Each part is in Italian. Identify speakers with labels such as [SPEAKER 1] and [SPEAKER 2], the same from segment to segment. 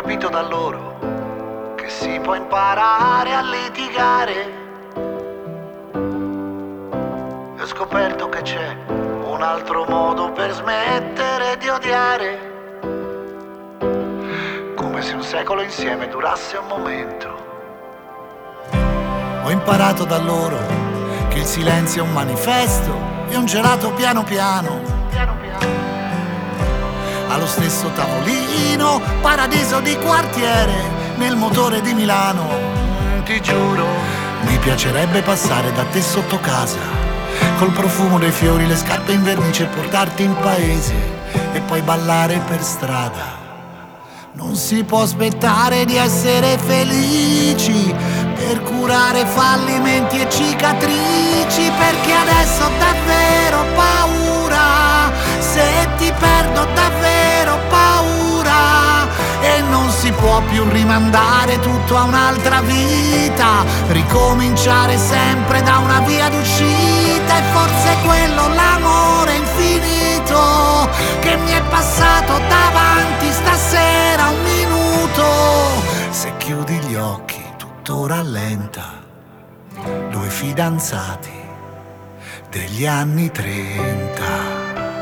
[SPEAKER 1] capito da loro che si può imparare a litigare. Ho scoperto che c'è un altro modo per smettere di odiare. Come se un secolo insieme durasse un momento. Ho imparato da loro che il silenzio è un manifesto e un gelato piano piano. Allo stesso tavolino, paradiso di quartiere, nel motore di Milano. Ti giuro, mi piacerebbe passare da te sotto casa, col profumo dei fiori, le scarpe in vernice e portarti in paese e poi ballare per strada. Non si può aspettare di essere felici per curare fallimenti e cicatrici, perché adesso ho davvero paura, se ti perdo davvero paura, e non si può più rimandare tutto a un'altra vita, ricominciare sempre da una via d'uscita. E forse è quello l'amore infinito che mi è passato davanti stasera un minuto. Se chiudi gli occhi tutto rallenta, due fidanzati degli anni 30.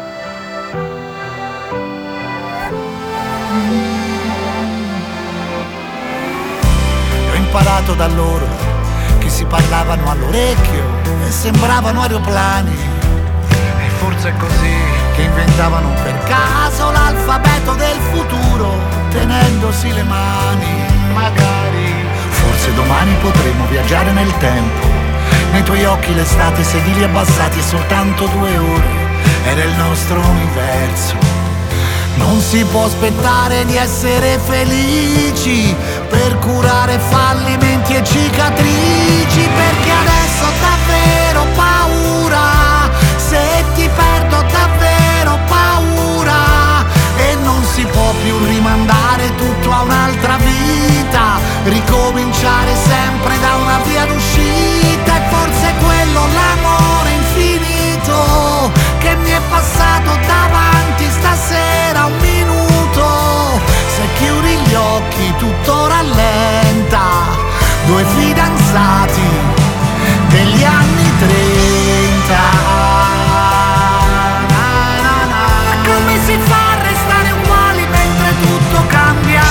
[SPEAKER 1] Ho imparato da loro che si parlavano all'orecchio e sembravano aeroplani. E forse è così che inventavano per caso l'alfabeto del futuro, tenendosi le mani. Magari, forse domani potremo viaggiare nel tempo. Nei tuoi occhi l'estate, sedili abbassati e soltanto 2 ore. Era il nostro universo. Non si può aspettare di essere felici per curare fallimenti e cicatrici, perché adesso ho davvero paura, se ti perdo davvero paura, e non si può più rimandare tutto a un'altra vita, ricominciare sempre da una via d'uscita. E forse è quello l'amore infinito che mi è passato davanti stasera un minuto. Se chiudi gli occhi tutto rallenta, due fidanzati degli anni 30. Come si fa a restare uguali mentre tutto cambia?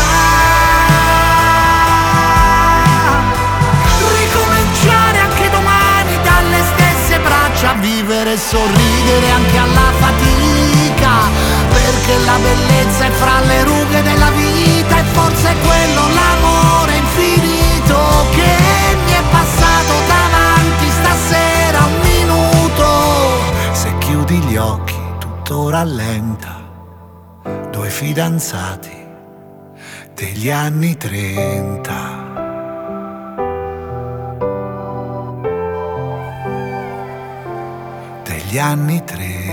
[SPEAKER 1] Ricominciare anche domani dalle stesse braccia, vivere e sorridere anche alla fatica, perché la bellezza è fra le rughe della vita. E forse è quello l'amore infinito che mi è passato davanti stasera un minuto. Se chiudi gli occhi tutto rallenta, due fidanzati degli anni 30. Degli anni 30.